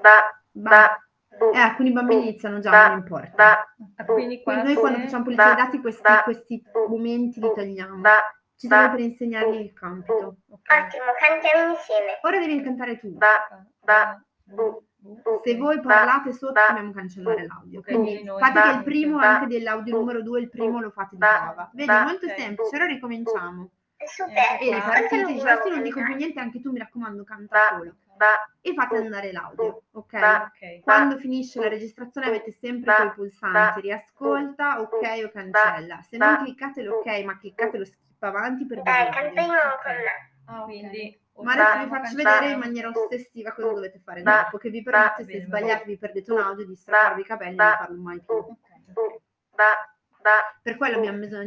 Alcuni bambini iniziano già, non importa. Quindi qua Noi quando facciamo pulizia dei dati questi momenti li togliamo. Ci serve per insegnargli il compito. Ottimo, cantiamo insieme. Ora devi cantare tu. Se voi parlate sotto dobbiamo cancellare l'audio. Quindi fate che il primo anche dell'audio numero 2, il primo lo fate di prova. Vedi, è molto semplice, ora ricominciamo. Super. E ripartite, dici, adesso non dico più niente, anche tu mi raccomando canta solo. E fate andare l'audio, ok? Quando finisce la registrazione avete sempre quei pulsanti, riascolta, ok o cancella. Se non cliccate l'ok, ma cliccate lo skip avanti per dire Canto io con me. Quindi ma adesso vi faccio vedere in maniera ossessiva cosa dovete fare dopo, che vi permette, se sbagliate, vi perdete un audio, di strapparvi i capelli e non farlo mai più. Per quello abbiamo bisogno